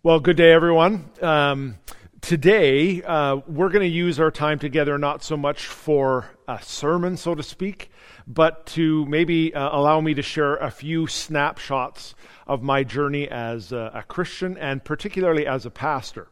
Well, good day, everyone. Today, we're going to use our time together not so much for a sermon, so to speak, but to maybe allow me to share a few snapshots of my journey as a Christian and particularly as a pastor.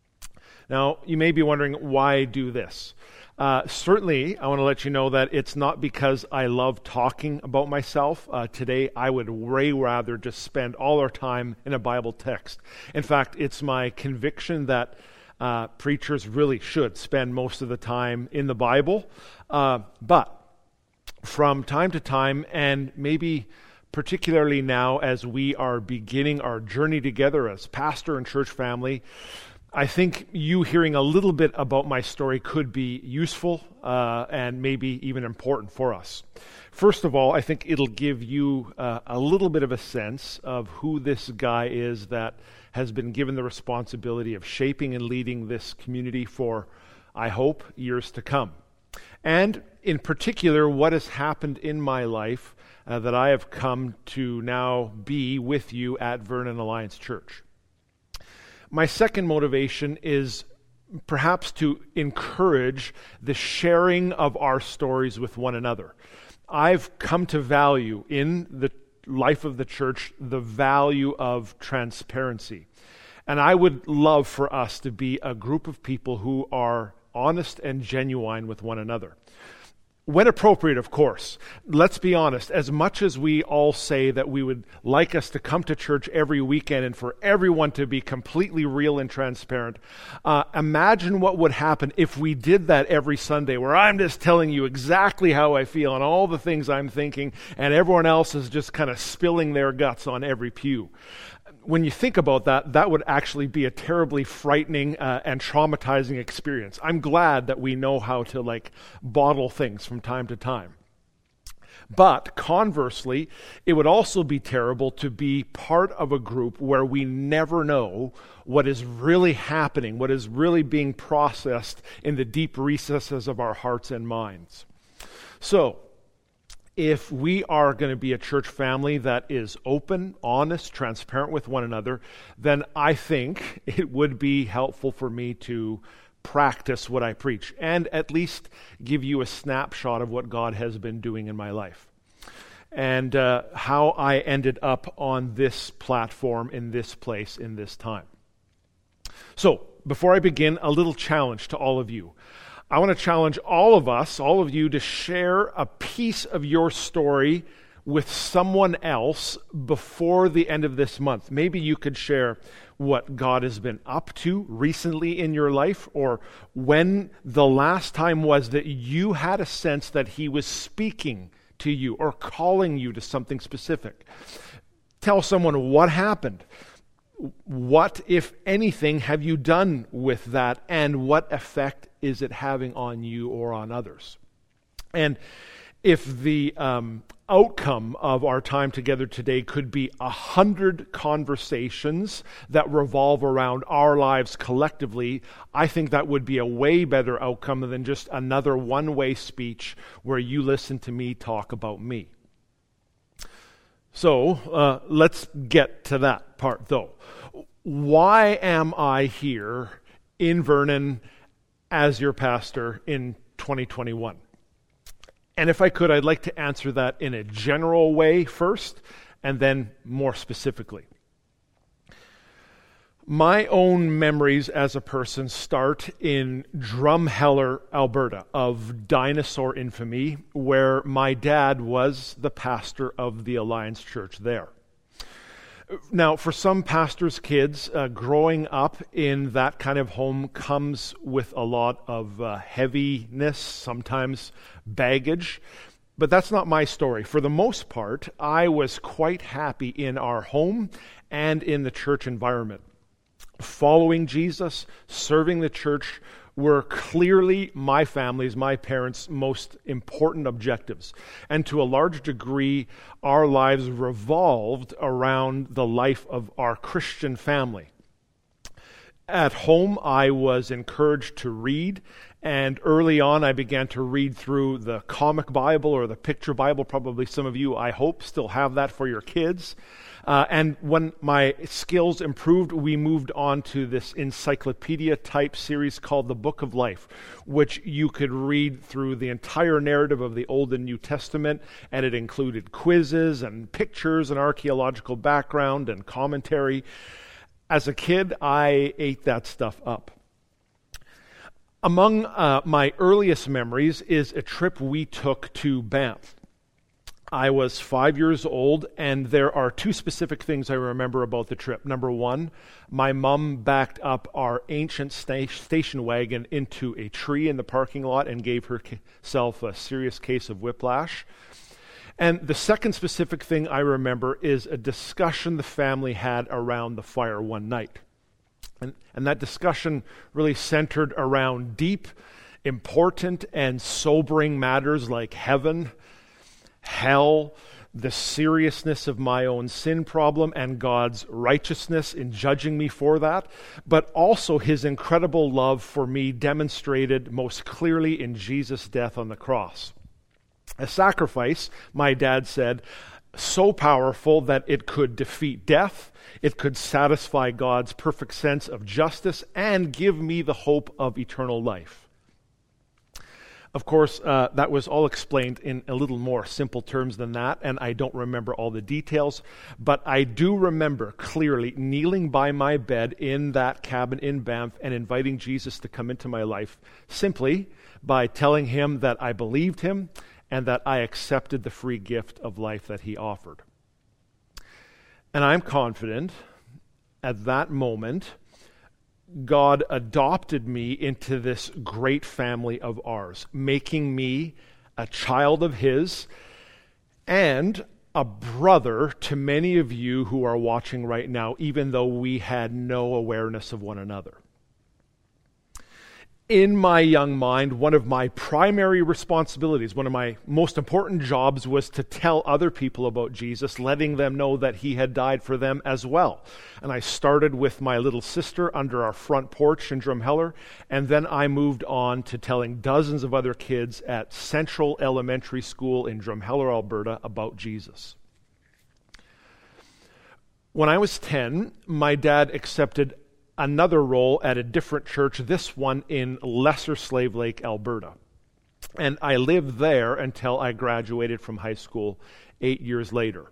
Now, you may be wondering why I do this. Certainly, I want to let you know that it's not because I love talking about myself. Today, I would way rather just spend all our time in a Bible text. In fact, it's my conviction that preachers really should spend most of the time in the Bible. But from time to time, and maybe particularly now as we are beginning our journey together as pastor and church family, I think you hearing a little bit about my story could be useful and maybe even important for us. First of all, I think it'll give you a little bit of a sense of who this guy is that has been given the responsibility of shaping and leading this community for, I hope, years to come. And in particular, what has happened in my life that I have come to now be with you at Vernon Alliance Church. My second motivation is perhaps to encourage the sharing of our stories with one another. I've come to value in the life of the church the value of transparency. And I would love for us to be a group of people who are honest and genuine with one another. When appropriate, of course. Let's be honest, as much as we all say that we would like us to come to church every weekend and for everyone to be completely real and transparent, imagine what would happen if we did that every Sunday, where I'm just telling you exactly how I feel and all the things I'm thinking, and everyone else is just kind of spilling their guts on every pew. When you think about that, that would actually be a terribly frightening and traumatizing experience. I'm glad that we know how to bottle things from time to time. But conversely, it would also be terrible to be part of a group where we never know what is really happening, what is really being processed in the deep recesses of our hearts and minds. So, if we are going to be a church family that is open, honest, transparent with one another, then I think it would be helpful for me to practice what I preach and at least give you a snapshot of what God has been doing in my life and how I ended up on this platform, in this place, in this time. So, before I begin, a little challenge to all of you. I want to challenge all of us, all of you, to share a piece of your story with someone else before the end of this month. Maybe you could share what God has been up to recently in your life, or when the last time was that you had a sense that He was speaking to you or calling you to something specific. Tell someone what happened. What, if anything, have you done with that, and what effect is it having on you or on others? And if the outcome of our time together today could be 100 conversations that revolve around our lives collectively, I think that would be a way better outcome than just another one-way speech where you listen to me talk about me. So let's get to that part, though. Why am I here in Vernon as your pastor in 2021? And if I could, I'd like to answer that in a general way first, and then more specifically. My own memories as a person start in Drumheller, Alberta, of dinosaur infamy, where my dad was the pastor of the Alliance Church there. Now, for some pastors' kids, growing up in that kind of home comes with a lot of heaviness, sometimes baggage. But that's not my story. For the most part, I was quite happy in our home and in the church environment. Following Jesus, serving the church were clearly my family's, my parents' most important objectives. And to a large degree, our lives revolved around the life of our Christian family. At home, I was encouraged to read And early on, I began to read through the comic Bible or the picture Bible. Probably some of you, I hope, still have that for your kids. And when my skills improved, we moved on to this encyclopedia-type series called The Book of Life, which you could read through the entire narrative of the Old and New Testament, and it included quizzes and pictures and archaeological background and commentary. As a kid, I ate that stuff up. Among my earliest memories is a trip we took to Banff. I was 5 years old, and there are two specific things I remember about the trip. Number one, my mom backed up our ancient station wagon into a tree in the parking lot and gave herself a serious case of whiplash. And the second specific thing I remember is a discussion the family had around the fire one night. And that discussion really centered around deep, important, and sobering matters like heaven, hell, the seriousness of my own sin problem, and God's righteousness in judging me for that, but also his incredible love for me demonstrated most clearly in Jesus' death on the cross. A sacrifice, my dad said, so powerful that it could defeat death, it could satisfy God's perfect sense of justice, and give me the hope of eternal life. Of course, that was all explained in a little more simple terms than that, and I don't remember all the details, but I do remember clearly kneeling by my bed in that cabin in Banff and inviting Jesus to come into my life simply by telling him that I believed him and that I accepted the free gift of life that he offered. And I'm confident at that moment God adopted me into this great family of ours, making me a child of his and a brother to many of you who are watching right now, even though we had no awareness of one another. In my young mind, one of my primary responsibilities, one of my most important jobs was to tell other people about Jesus, letting them know that he had died for them as well. And I started with my little sister under our front porch in Drumheller, and then I moved on to telling dozens of other kids at Central Elementary School in Drumheller, Alberta, about Jesus. When I was 10, my dad accepted another role at a different church, this one in Lesser Slave Lake, Alberta. And I lived there until I graduated from high school 8 years later.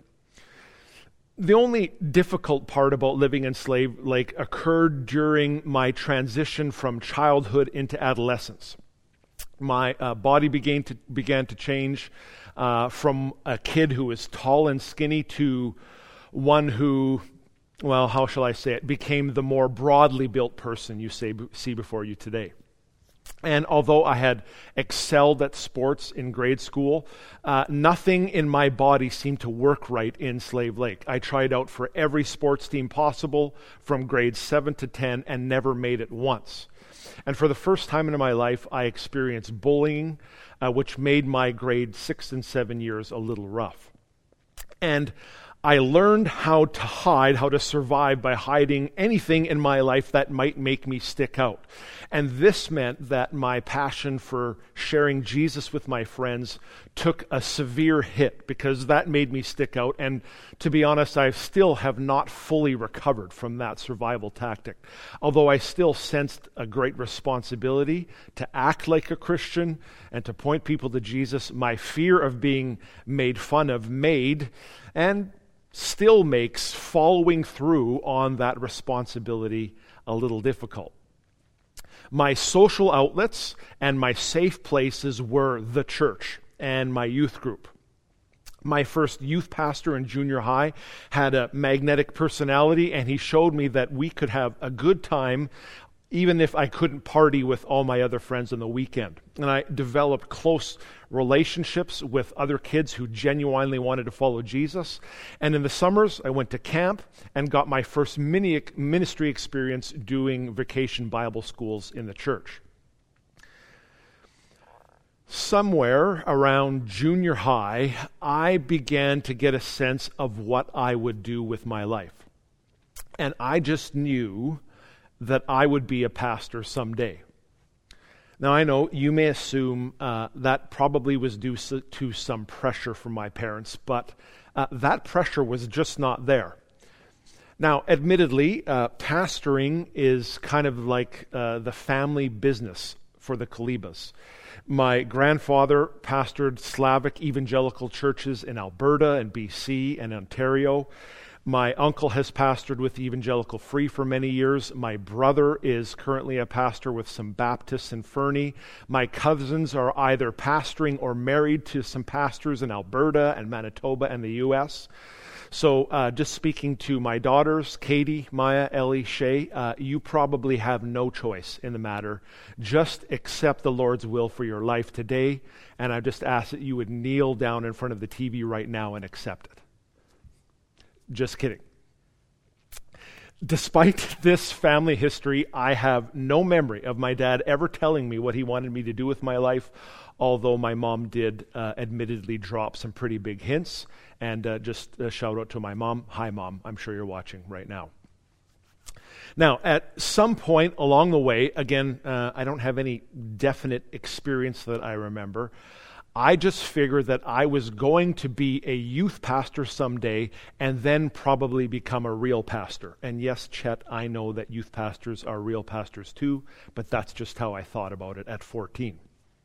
The only difficult part about living in Slave Lake occurred during my transition from childhood into adolescence. My body began to change from a kid who was tall and skinny to one who, well, how shall I say it, became the more broadly built person you see before you today. And although I had excelled at sports in grade school, nothing in my body seemed to work right in Slave Lake. I tried out for every sports team possible from grades 7 to 10 and never made it once. And for the first time in my life, I experienced bullying, which made my grade 6 and 7 years a little rough. And I learned how to survive by hiding anything in my life that might make me stick out. And this meant that my passion for sharing Jesus with my friends took a severe hit because that made me stick out. And to be honest, I still have not fully recovered from that survival tactic. Although I still sensed a great responsibility to act like a Christian and to point people to Jesus, my fear of being made fun of and still makes following through on that responsibility a little difficult. My social outlets and my safe places were the church and my youth group. My first youth pastor in junior high had a magnetic personality, and he showed me that we could have a good time even if I couldn't party with all my other friends on the weekend. And I developed close relationships with other kids who genuinely wanted to follow Jesus. And in the summers, I went to camp and got my first ministry experience doing vacation Bible schools in the church. Somewhere around junior high, I began to get a sense of what I would do with my life. And I just knew that I would be a pastor someday. Now, I know you may assume that probably was due to some pressure from my parents, but that pressure was just not there. Now, admittedly, pastoring is kind of like the family business for the Kalibas. My grandfather pastored Slavic evangelical churches in Alberta and BC and Ontario. My uncle has pastored with Evangelical Free for many years. My brother is currently a pastor with some Baptists in Fernie. My cousins are either pastoring or married to some pastors in Alberta and Manitoba and the U.S. So just speaking to my daughters, Katie, Maya, Ellie, Shay, you probably have no choice in the matter. Just accept the Lord's will for your life today, and I just ask that you would kneel down in front of the TV right now and accept it. Just kidding. Despite this family history, I have no memory of my dad ever telling me what he wanted me to do with my life, although my mom did admittedly drop some pretty big hints. And just a shout out to my mom. Hi, Mom. I'm sure you're watching right now. Now, at some point along the way, again, I don't have any definite experience that I remember, I just figured that I was going to be a youth pastor someday and then probably become a real pastor. And yes, Chet, I know that youth pastors are real pastors too, but that's just how I thought about it at 14.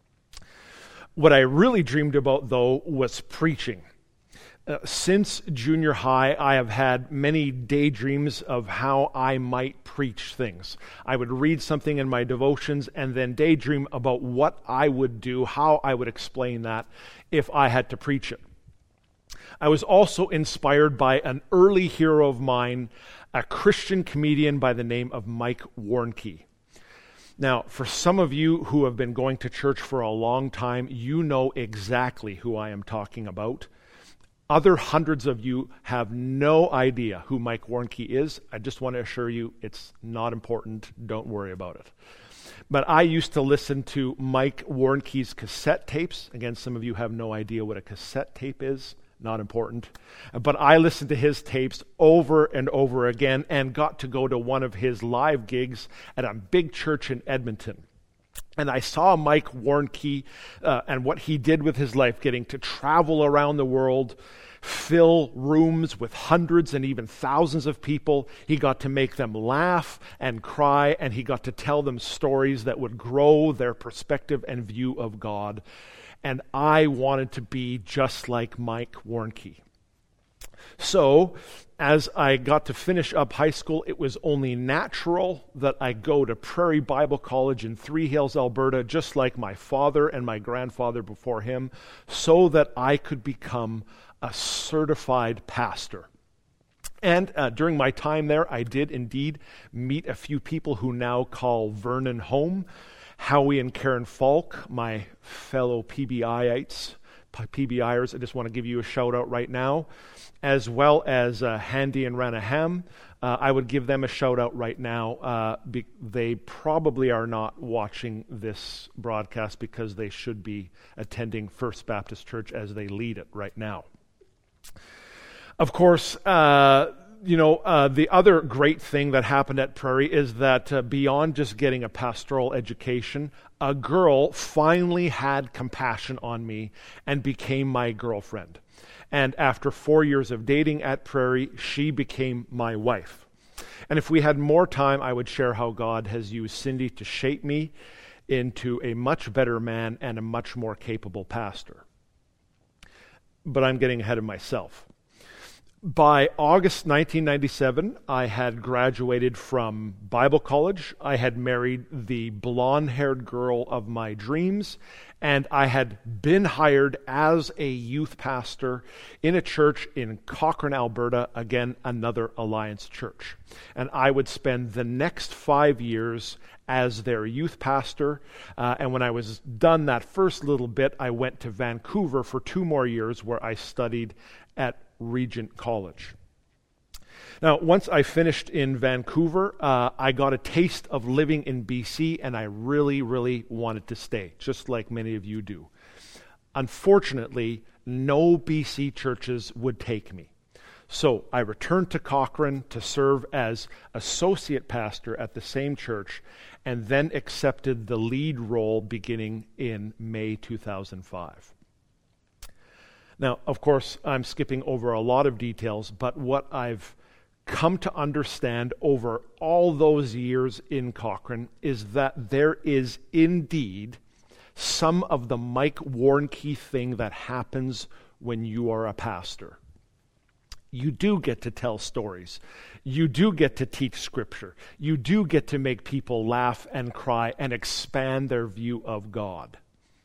What I really dreamed about, though, was preaching. Since junior high, I have had many daydreams of how I might preach things. I would read something in my devotions and then daydream about what I would do, how I would explain that if I had to preach it. I was also inspired by an early hero of mine, a Christian comedian by the name of Mike Warnke. Now, for some of you who have been going to church for a long time, you know exactly who I am talking about. Other hundreds of you have no idea who Mike Warnke is. I just want to assure you it's not important. Don't worry about it. But I used to listen to Mike Warnke's cassette tapes. Again, some of you have no idea what a cassette tape is. Not important. But I listened to his tapes over and over again and got to go to one of his live gigs at a big church in Edmonton. And I saw Mike Warnke and what he did with his life, getting to travel around the world, fill rooms with hundreds and even thousands of people. He got to make them laugh and cry, and he got to tell them stories that would grow their perspective and view of God. And I wanted to be just like Mike Warnke. So, as I got to finish up high school, it was only natural that I go to Prairie Bible College in Three Hills, Alberta, just like my father and my grandfather before him, so that I could become a certified pastor. And during my time there, I did indeed meet a few people who now call Vernon home. Howie and Karen Falk, my fellow PBIers, I just want to give you a shout out right now, as well as Handy and Ranaham. I would give them a shout out right now. They probably are not watching this broadcast because they should be attending First Baptist Church as they lead it right now. Of course, the other great thing that happened at Prairie is that beyond just getting a pastoral education, a girl finally had compassion on me and became my girlfriend. And after 4 years of dating at Prairie, she became my wife. And if we had more time, I would share how God has used Cindy to shape me into a much better man and a much more capable pastor. But I'm getting ahead of myself. By August 1997, I had graduated from Bible college. I had married the blonde-haired girl of my dreams, and I had been hired as a youth pastor in a church in Cochrane, Alberta, again, another Alliance church. And I would spend the next 5 years as their youth pastor. And when I was done that first little bit, I went to Vancouver for 2 more years where I studied at Regent College. Now, once I finished in Vancouver, I got a taste of living in BC, and I really, really wanted to stay, just like many of you do. Unfortunately, no BC churches would take me. So I returned to Cochrane to serve as associate pastor at the same church, and then accepted the lead role beginning in May 2005. Now, of course, I'm skipping over a lot of details, but what I've come to understand over all those years in Cochrane is that there is indeed some of the Mike Warnke thing that happens when you are a pastor. You do get to tell stories. You do get to teach scripture. You do get to make people laugh and cry and expand their view of God.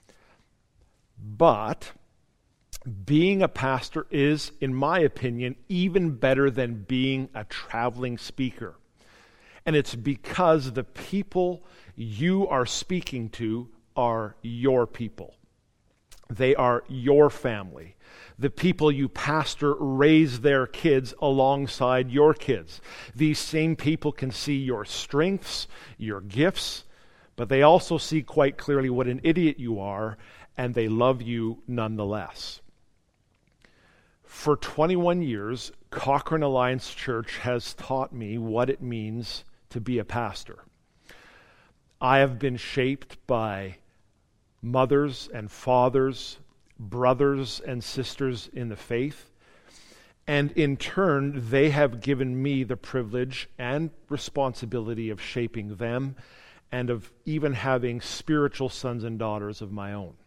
But being a pastor is, in my opinion, even better than being a traveling speaker. And it's because the people you are speaking to are your people. They are your family. The people you pastor raise their kids alongside your kids. These same people can see your strengths, your gifts, but they also see quite clearly what an idiot you are, and they love you nonetheless. For 21 years, Cochrane Alliance Church has taught me what it means to be a pastor. I have been shaped by mothers and fathers, brothers and sisters in the faith, and in turn, they have given me the privilege and responsibility of shaping them and of even having spiritual sons and daughters of my own.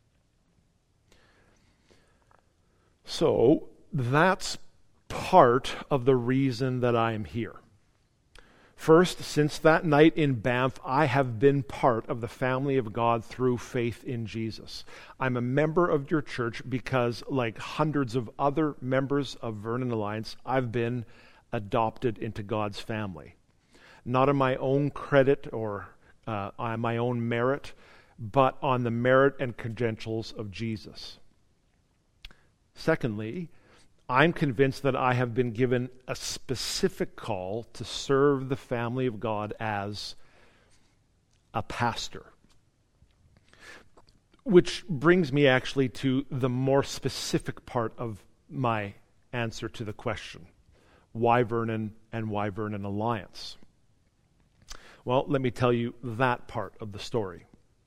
So, that's part of the reason that I am here. First, since that night in Banff, I have been part of the family of God through faith in Jesus. I'm a member of your church because, like hundreds of other members of Vernon Alliance, I've been adopted into God's family. Not on my own credit or on my own merit, but on the merit and credentials of Jesus. Secondly, I'm convinced that I have been given a specific call to serve the family of God as a pastor. Which brings me actually to the more specific part of my answer to the question, why Vernon and why Vernon Alliance? Well, let me tell you that part of the story.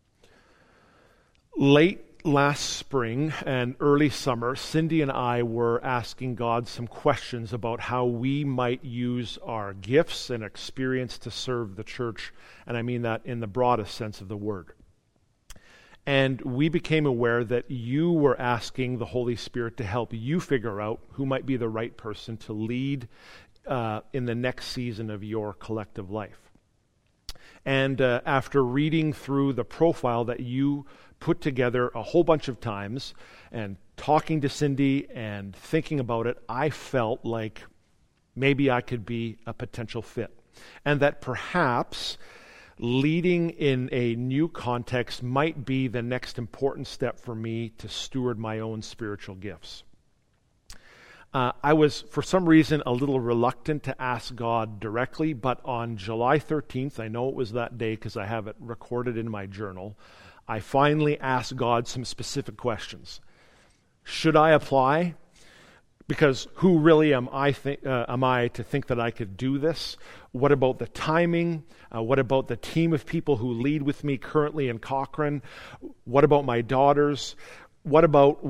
Late last spring and early summer, Cindy and I were asking God some questions about how we might use our gifts and experience to serve the church, and I mean that in the broadest sense of the word. And we became aware that you were asking the Holy Spirit to help you figure out who might be the right person to lead in the next season of your collective life. And after reading through the profile that you put together a whole bunch of times and talking to Cindy and thinking about it, I felt like maybe I could be a potential fit. And that perhaps leading in a new context might be the next important step for me to steward my own spiritual gifts. I was, for some reason, a little reluctant to ask God directly, but on July 13th, I know it was that day because I have it recorded in my journal, I finally asked God some specific questions. Should I apply? Because who really am I to think that I could do this? What about the timing? What about the team of people who lead with me currently in Cochrane? What about my daughters? What about?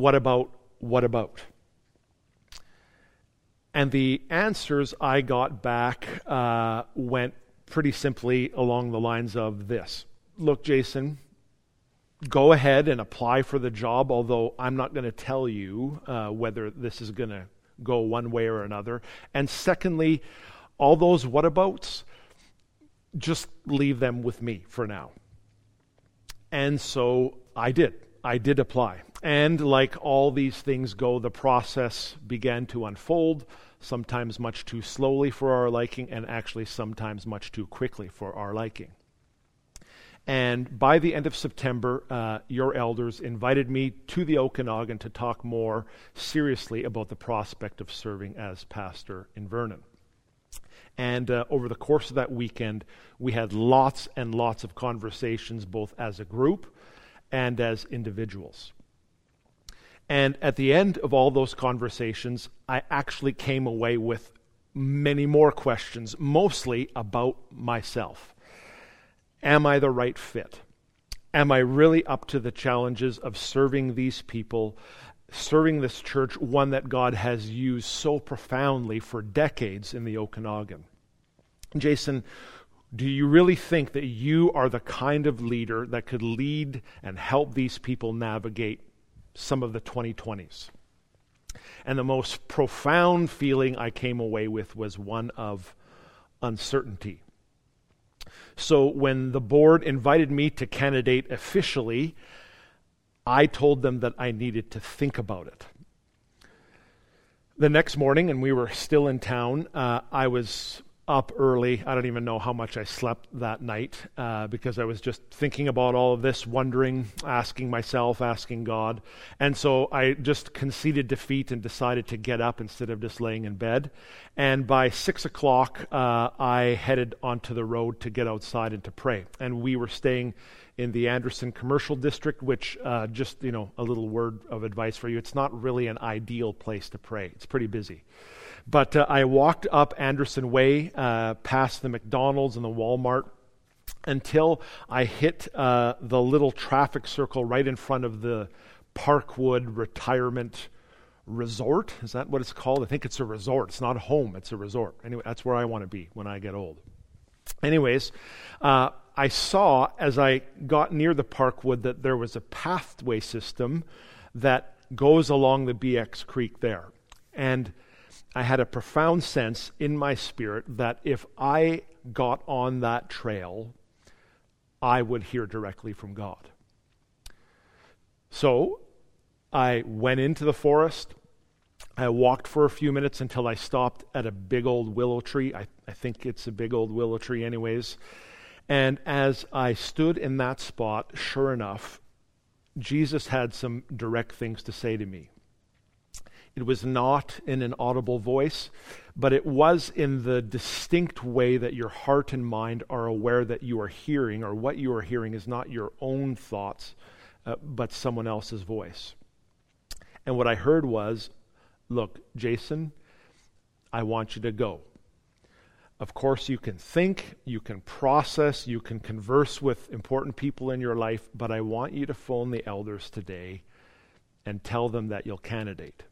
And the answers I got back went pretty simply along the lines of this. Look, Jason, go ahead and apply for the job, although I'm not going to tell you whether this is going to go one way or another. And secondly, all those whatabouts, just leave them with me for now. And so I did. I did apply. And like all these things go, the process began to unfold, sometimes much too slowly for our liking, and actually sometimes much too quickly for our liking. And by the end of September, your elders invited me to the Okanagan to talk more seriously about the prospect of serving as pastor in Vernon. And over the course of that weekend, we had lots and lots of conversations, both as a group and as individuals. And at the end of all those conversations, I actually came away with many more questions, mostly about myself. Am I the right fit? Am I really up to the challenges of serving these people, serving this church, one that God has used so profoundly for decades in the Okanagan? Jason, do you really think that you are the kind of leader that could lead and help these people navigate some of the 2020s? And the most profound feeling I came away with was one of uncertainty. So when the board invited me to candidate officially, I told them that I needed to think about it. The next morning, and we were still in town, I was up early. I don't even know how much I slept that night because I was just thinking about all of this, wondering, asking myself, asking God. And so I just conceded defeat and decided to get up instead of just laying in bed. And by 6 o'clock, I headed onto the road to get outside and to pray. And we were staying in the Anderson Commercial District, which just, a little word of advice for you, it's not really an ideal place to pray. It's pretty busy. But I walked up Anderson Way, past the McDonald's and the Walmart, until I hit the little traffic circle right in front of the Parkwood Retirement Resort. Is that what it's called? I think it's a resort. It's not a home, it's a resort. Anyway, that's where I want to be when I get old. Anyways, I saw as I got near the Parkwood that there was a pathway system that goes along the BX Creek there. And I had a profound sense in my spirit that if I got on that trail, I would hear directly from God. So I went into the forest. I walked for a few minutes until I stopped at a big old willow tree. I think it's a big old willow tree anyways. And as I stood in that spot, sure enough, Jesus had some direct things to say to me. It was not in an audible voice, but it was in the distinct way that your heart and mind are aware that you are hearing, or what you are hearing is not your own thoughts, but someone else's voice. And what I heard was, look, Jason, I want you to go. Of course, you can think, you can process, you can converse with important people in your life, but I want you to phone the elders today and tell them that you'll candidate.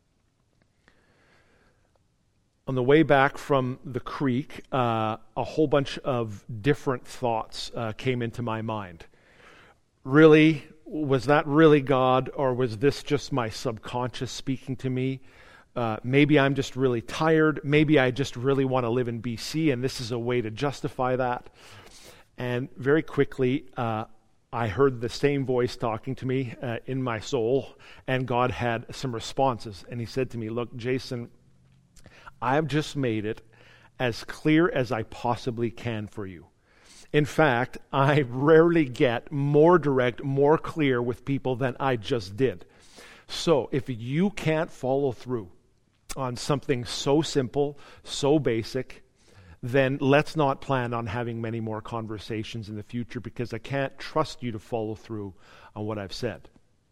On the way back from the creek, a whole bunch of different thoughts came into my mind. Really, was that really God, or was this just my subconscious speaking to me? Maybe I'm just really tired. Maybe I just really want to live in BC, and this is a way to justify that. And very quickly, I heard the same voice talking to me in my soul, and God had some responses. And he said to me, look, Jason, I have just made it as clear as I possibly can for you. In fact, I rarely get more direct, more clear with people than I just did. So if you can't follow through on something so simple, so basic, then let's not plan on having many more conversations in the future, because I can't trust you to follow through on what I've said.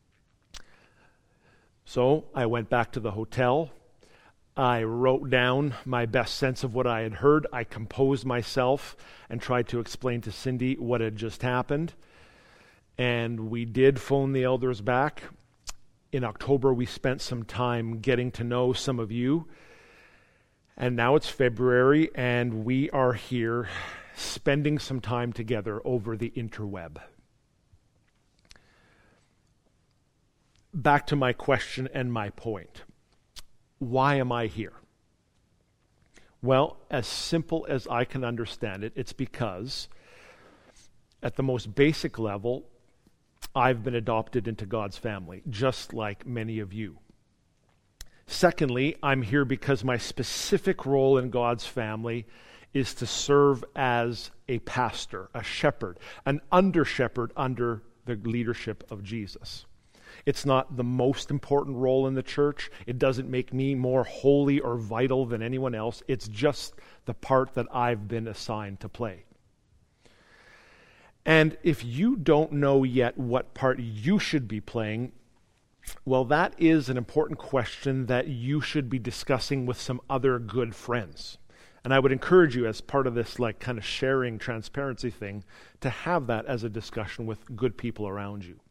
So I went back to the hotel. I wrote down my best sense of what I had heard. I composed myself and tried to explain to Cindy what had just happened. And we did phone the elders back. In October, we spent some time getting to know some of you. And now it's February, and we are here spending some time together over the interweb. Back to my question and my point. Why am I here? Well, as simple as I can understand it, it's because at the most basic level, I've been adopted into God's family, just like many of you. Secondly, I'm here because my specific role in God's family is to serve as a pastor, a shepherd, an under-shepherd under the leadership of Jesus. It's not the most important role in the church. It doesn't make me more holy or vital than anyone else. It's just the part that I've been assigned to play. And if you don't know yet what part you should be playing, Well, that is an important question that you should be discussing with some other good friends. And I would encourage you, as part of this like kind of sharing transparency thing, to have that as a discussion with good people around you.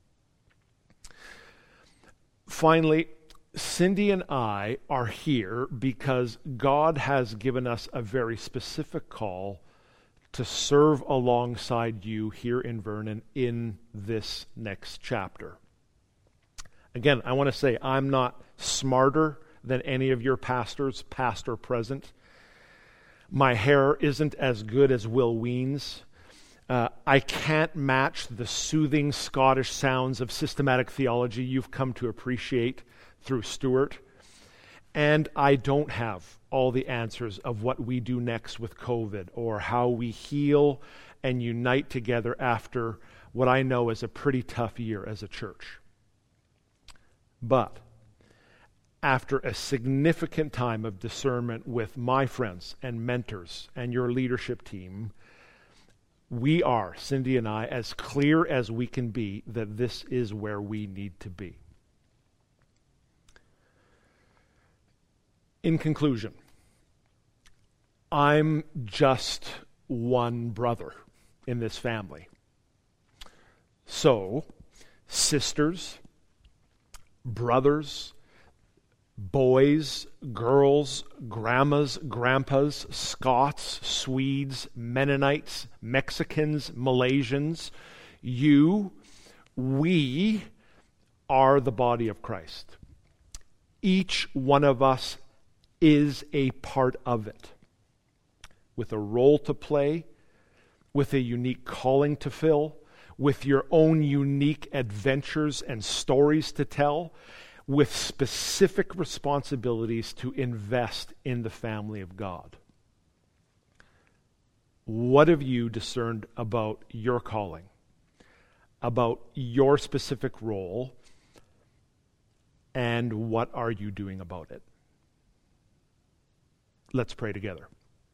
Finally, Cindy and I are here because God has given us a very specific call to serve alongside you here in Vernon in this next chapter. Again, I want to say I'm not smarter than any of your pastors, past or present. My hair isn't as good as Will Ween's. I can't match the soothing Scottish sounds of systematic theology you've come to appreciate through Stuart. And I don't have all the answers of what we do next with COVID or how we heal and unite together after what I know is a pretty tough year as a church. But after a significant time of discernment with my friends and mentors and your leadership team, we are, Cindy and I, as clear as we can be that this is where we need to be. In conclusion, I'm just one brother in this family. So, sisters, brothers, boys, girls, grandmas, grandpas, Scots, Swedes, Mennonites, Mexicans, Malaysians, we are the body of Christ. Each one of us is a part of it, with a role to play, with a unique calling to fill, with your own unique adventures and stories to tell, with specific responsibilities to invest in the family of God. What have you discerned about your calling, about your specific role, and what are you doing about it? Let's pray together.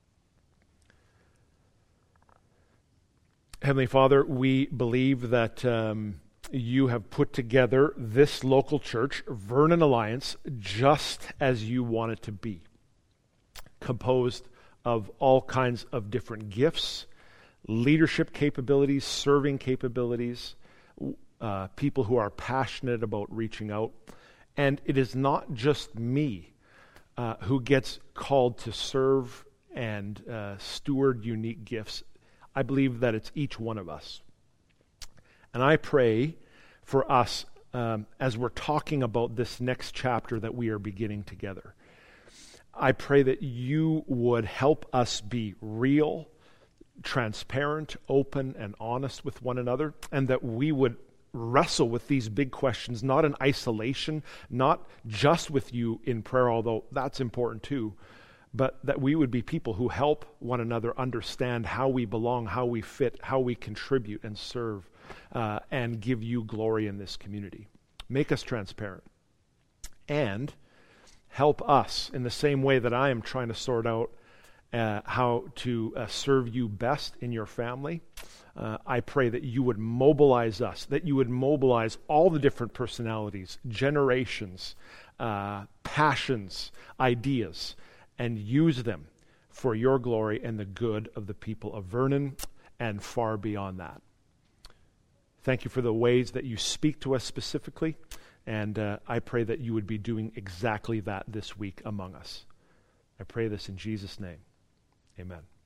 Heavenly Father, we believe that you have put together this local church, Vernon Alliance, just as you want it to be, composed of all kinds of different gifts, leadership capabilities, serving capabilities, people who are passionate about reaching out. And it is not just me who gets called to serve and steward unique gifts. I believe that it's each one of us. And I pray for us as we're talking about this next chapter that we are beginning together. I pray that you would help us be real, transparent, open, and honest with one another, and that we would wrestle with these big questions, not in isolation, not just with you in prayer, although that's important too, but that we would be people who help one another understand how we belong, how we fit, how we contribute and serve, and give you glory in this community. Make us transparent. And help us in the same way that I am trying to sort out how to serve you best in your family. I pray that you would mobilize us, that you would mobilize all the different personalities, generations, passions, ideas, and use them for your glory and the good of the people of Vernon and far beyond that. Thank you for the ways that you speak to us specifically, and I pray that you would be doing exactly that this week among us. I pray this in Jesus' name. Amen.